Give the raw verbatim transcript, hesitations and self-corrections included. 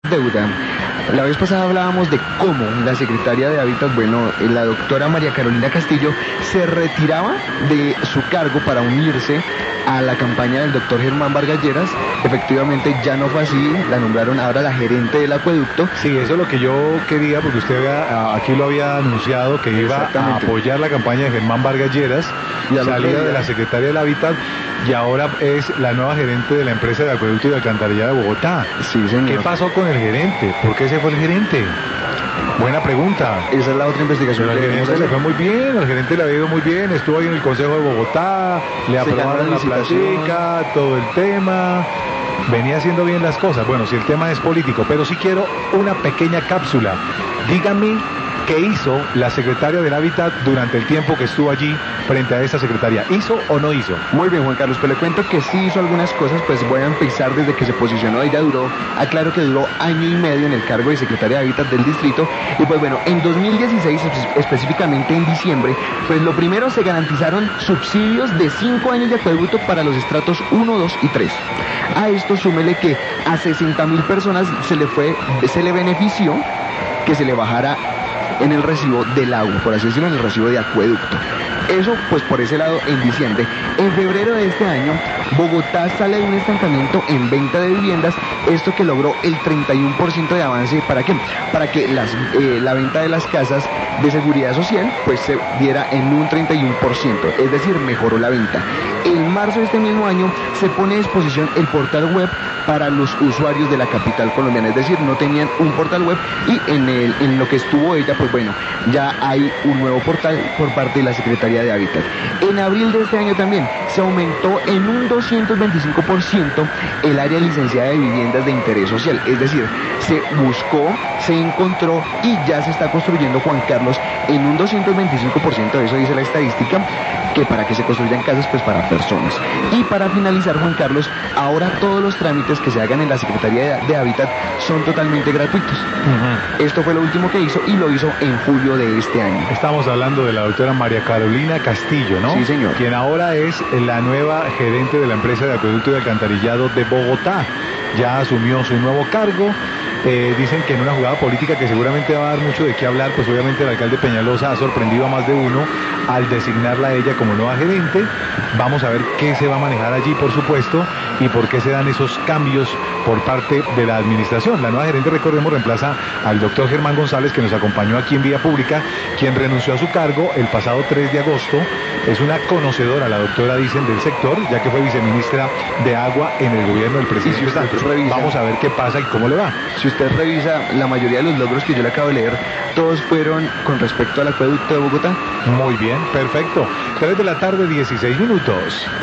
Deuda. La vez pasada hablábamos de cómo la secretaria de Hábitat, bueno, la doctora María Carolina Castillo, se retiraba de su cargo para unirse a la campaña del doctor Germán Vargas Lleras. Efectivamente ya no fue así, la nombraron ahora la gerente del acueducto. Sí, eso es lo que yo quería, porque usted había, aquí lo había anunciado, que iba a apoyar la campaña de Germán Vargas Lleras, salida de la secretaria del Hábitat, y ahora es la nueva gerente de la empresa de acueducto y de alcantarillado de Bogotá. Sí, señor. ¿Qué pasó con el gerente? ¿Por qué se fue el gerente? Buena pregunta. Esa es la otra investigación. Pero el gerente le fue muy bien, el gerente le ha ido muy bien, estuvo ahí en el Consejo de Bogotá, le aprobaron la platica, todo el tema, venía haciendo bien las cosas. Bueno, si el tema es político, pero sí quiero una pequeña cápsula. Dígame qué hizo la secretaria del Hábitat durante el tiempo que estuvo allí frente a esa secretaria. ¿Hizo o no hizo? Muy bien, Juan Carlos, pero le cuento que sí hizo algunas cosas. Pues voy a empezar desde que se posicionó. Ella duró, aclaro que duró año y medio en el cargo de secretaria de Hábitat del distrito. Y pues bueno, en dos mil dieciséis, específicamente en diciembre, pues lo primero, se garantizaron subsidios de cinco años de acueducto para los estratos uno, dos y tres. A esto súmele que a sesenta mil personas se le fue, se le benefició que se le bajara en el recibo del agua, por así decirlo, en el recibo de acueducto. Eso, pues por ese lado, en diciembre. En febrero de este año, Bogotá sale de un estancamiento en venta de viviendas, esto que logró el treinta y uno por ciento de avance. ¿Para qué? Para que las, eh, la venta de las casas de seguridad social, pues se diera en un treinta y uno por ciento, es decir, mejoró la venta. En marzo de este mismo año, se pone a disposición el portal web para los usuarios de la capital colombiana, es decir, no tenían un portal web, y en, el, en lo que estuvo ella, pues bueno, ya hay un nuevo portal por parte de la Secretaría de Hábitat. En abril de este año también se aumentó en un doscientos veinticinco por ciento el área licenciada de viviendas de interés social, es decir, se buscó, se encontró y ya se está construyendo, Juan Carlos, en un doscientos veinticinco por ciento, eso dice la estadística, que para que se construyan casas, pues para personas. Y para finalizar, Juan Carlos, ahora todos los trámites que se hagan en la Secretaría de, de Hábitat son totalmente gratuitos. Uh-huh. Esto fue lo último que hizo, y lo hizo en julio de este año. Estamos hablando de la doctora María Carolina Castillo, ¿no? Sí, señor. Quien ahora es la nueva gerente de la empresa de acueducto y alcantarillado de Bogotá. Ya asumió su nuevo cargo. Eh, dicen que en una jugada política que seguramente va a dar mucho de qué hablar, pues obviamente el alcalde Peñalosa ha sorprendido a más de uno al designarla a ella como nueva gerente. Vamos a ver qué se va a manejar allí, por supuesto, y por qué se dan esos cambios por parte de la administración. La nueva gerente, recordemos, reemplaza al doctor Germán González, que nos acompañó aquí en Vía Pública, quien renunció a su cargo el pasado tres de agosto. Es una conocedora, la doctora, dicen, del sector, ya que fue viceministra de Agua en el gobierno del presidente Santos. Vamos a ver qué pasa y cómo le va. Si usted revisa, la mayoría de los logros que yo le acabo de leer, todos fueron con respecto al acueducto de Bogotá. Muy bien, perfecto. tres de la tarde, dieciséis minutos.